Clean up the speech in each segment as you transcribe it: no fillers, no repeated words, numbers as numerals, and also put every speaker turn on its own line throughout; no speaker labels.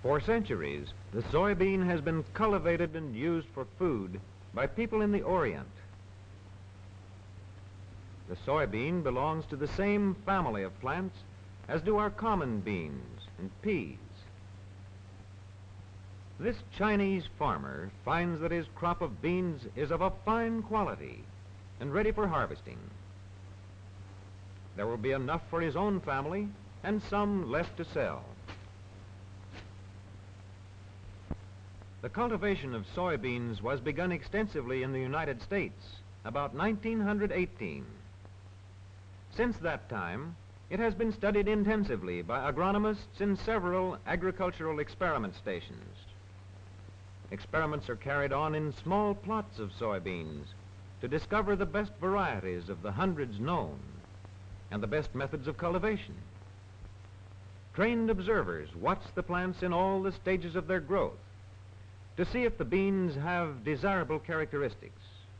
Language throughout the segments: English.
For centuries, the soybean has been cultivated and used for food by people in the Orient. The soybean belongs to the same family of plants as do our common beans and peas. This Chinese farmer finds that his crop of beans is of a fine quality and ready for harvesting. There will be enough for his own family and some left to sell. The cultivation of soybeans was begun extensively in the United States about 1918. Since that time, it has been studied intensively by agronomists in several agricultural experiment stations. Experiments are carried on in small plots of soybeans to discover the best varieties of the hundreds known and the best methods of cultivation. Trained observers watch the plants in all the stages of their growth to see if the beans have desirable characteristics.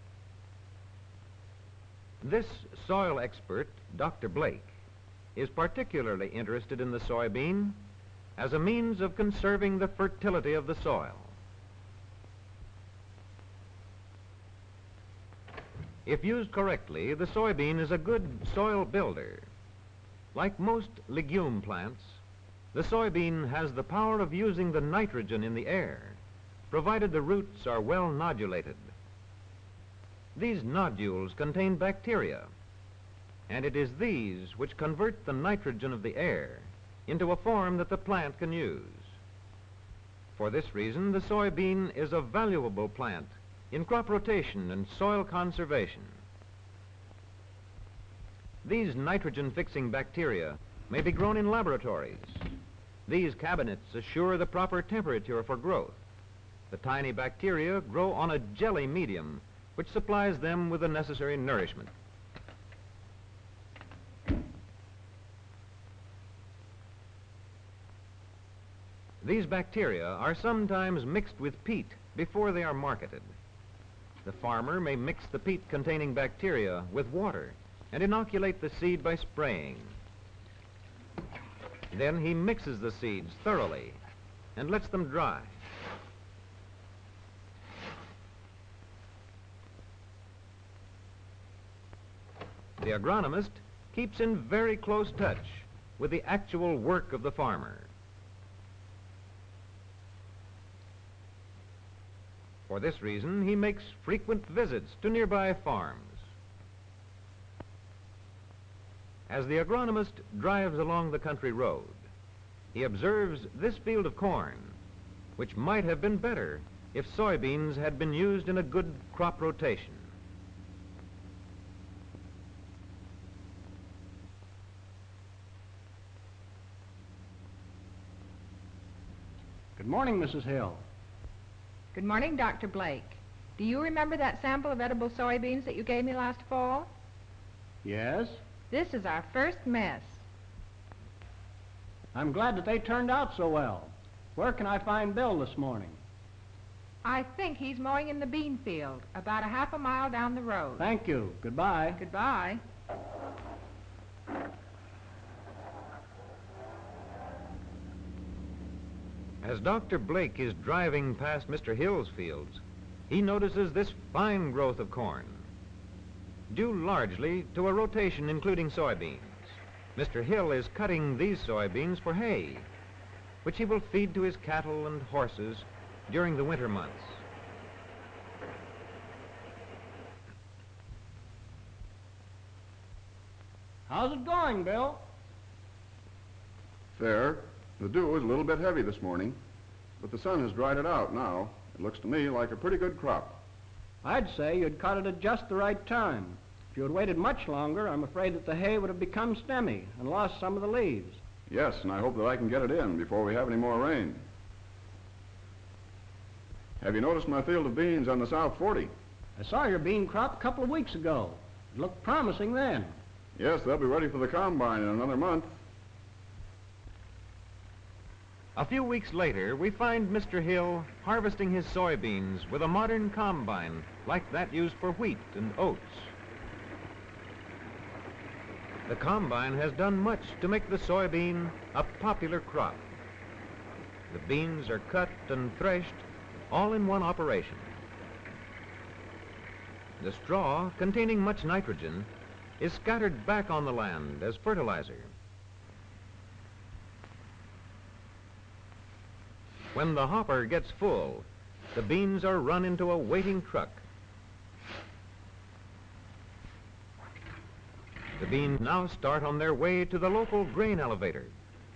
This soil expert, Dr. Blake, is particularly interested in the soybean as a means of conserving the fertility of the soil. If used correctly, the soybean is a good soil builder. Like most legume plants, the soybean has the power of using the nitrogen in the air, provided the roots are well nodulated. These nodules contain bacteria, and it is these which convert the nitrogen of the air into a form that the plant can use. For this reason, the soybean is a valuable plant in crop rotation and soil conservation. These nitrogen-fixing bacteria may be grown in laboratories. These cabinets assure the proper temperature for growth. The tiny bacteria grow on a jelly medium which supplies them with the necessary nourishment. These bacteria are sometimes mixed with peat before they are marketed. The farmer may mix the peat-containing bacteria with water and inoculate the seed by spraying. Then he mixes the seeds thoroughly and lets them dry. The agronomist keeps in very close touch with the actual work of the farmer. For this reason, he makes frequent visits to nearby farms. As the agronomist drives along the country road, he observes this field of corn, which might have been better if soybeans had been used in a good crop rotation.
Good morning, Mrs. Hill.
Good morning, Dr. Blake. Do you remember that sample of edible soybeans that you gave me last fall?
Yes?
This is our first mess.
I'm glad that they turned out so well. Where can I find Bill this morning?
I think he's mowing in the bean field, about a half a mile down the road.
Thank you. Goodbye.
Goodbye.
As Dr. Blake is driving past Mr. Hill's fields, he notices this fine growth of corn, due largely to a rotation including soybeans. Mr. Hill is cutting these soybeans for hay, which he will feed to his cattle and horses during the winter months.
How's it going, Bill?
Fair. The dew is a little bit heavy this morning, but the sun has dried it out now. It looks to me like a pretty good crop.
I'd say you'd cut it at just the right time. If you had waited much longer, I'm afraid that the hay would have become stemmy and lost some of the leaves.
Yes, and I hope that I can get it in before we have any more rain. Have you noticed my field of beans on the South 40?
I saw your bean crop a couple of weeks ago. It looked promising then.
Yes, they'll be ready for the combine in another month.
A few weeks later, we find Mr. Hill harvesting his soybeans with a modern combine like that used for wheat and oats. The combine has done much to make the soybean a popular crop. The beans are cut and threshed all in one operation. The straw, containing much nitrogen, is scattered back on the land as fertilizer. When the hopper gets full, the beans are run into a waiting truck. The beans now start on their way to the local grain elevator.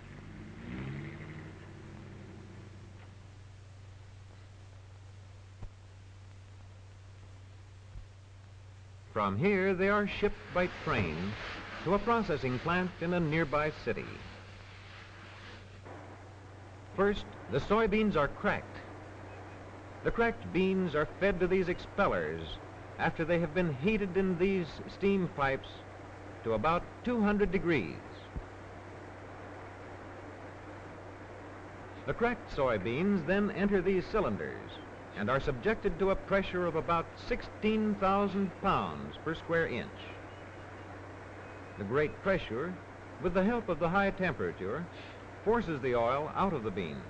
From here, they are shipped by train to a processing plant in a nearby city. First, the soybeans are cracked. The cracked beans are fed to these expellers after they have been heated in these steam pipes to about 200 degrees. The cracked soybeans then enter these cylinders and are subjected to a pressure of about 16,000 pounds per square inch. The great pressure, with the help of the high temperature, forces the oil out of the beans.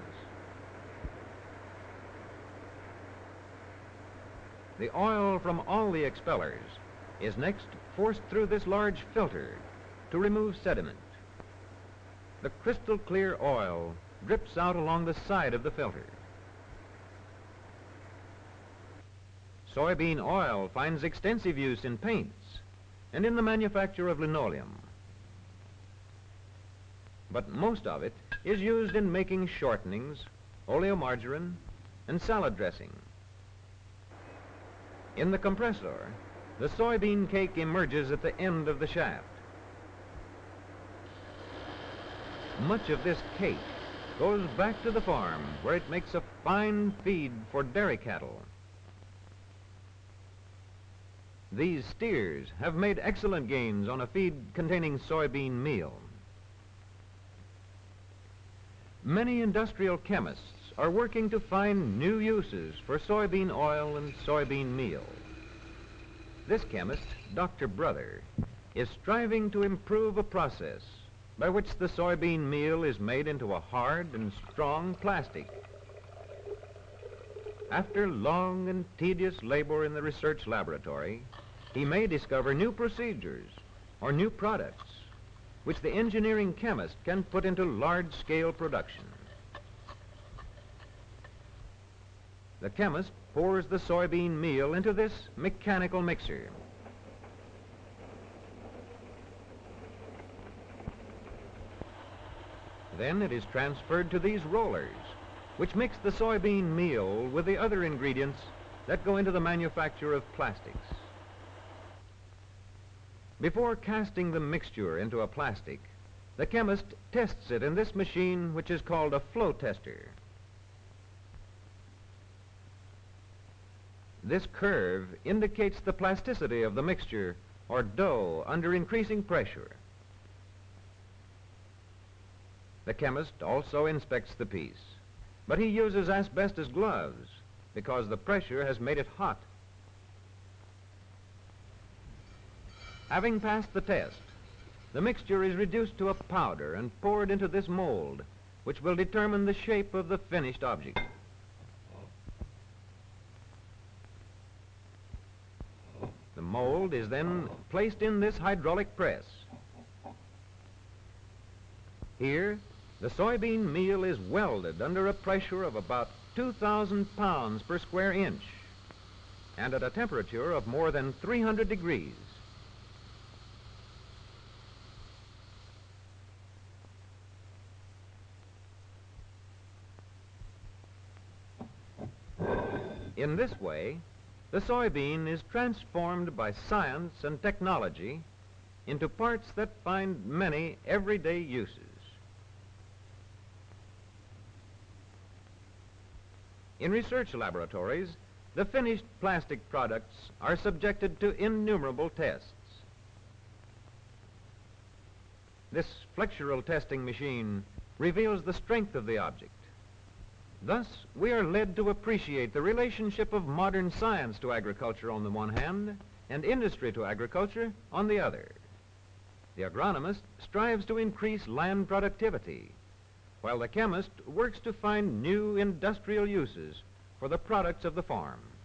The oil from all the expellers is next forced through this large filter to remove sediment. The crystal clear oil drips out along the side of the filter. Soybean oil finds extensive use in paints and in the manufacture of linoleum. But most of it is used in making shortenings, oleomargarine, and salad dressing. In the compressor, the soybean cake emerges at the end of the shaft. Much of this cake goes back to the farm where it makes a fine feed for dairy cattle. These steers have made excellent gains on a feed containing soybean meal. Many industrial chemists are working to find new uses for soybean oil and soybean meal. This chemist, Dr. Brother, is striving to improve a process by which the soybean meal is made into a hard and strong plastic. After long and tedious labor in the research laboratory, he may discover new procedures or new products which the engineering chemist can put into large-scale production. The chemist pours the soybean meal into this mechanical mixer. Then it is transferred to these rollers, which mix the soybean meal with the other ingredients that go into the manufacture of plastics. Before casting the mixture into a plastic, the chemist tests it in this machine, which is called a flow tester. This curve indicates the plasticity of the mixture or dough under increasing pressure. The chemist also inspects the piece, but he uses asbestos gloves because the pressure has made it hot. Having passed the test, the mixture is reduced to a powder and poured into this mold, which will determine the shape of the finished object. The mold is then placed in this hydraulic press. Here, the soybean meal is welded under a pressure of about 2,000 pounds per square inch and at a temperature of more than 300 degrees. In this way, the soybean is transformed by science and technology into parts that find many everyday uses. In research laboratories, the finished plastic products are subjected to innumerable tests. This flexural testing machine reveals the strength of the object. Thus, we are led to appreciate the relationship of modern science to agriculture on the one hand and industry to agriculture on the other. The agronomist strives to increase land productivity, while the chemist works to find new industrial uses for the products of the farm.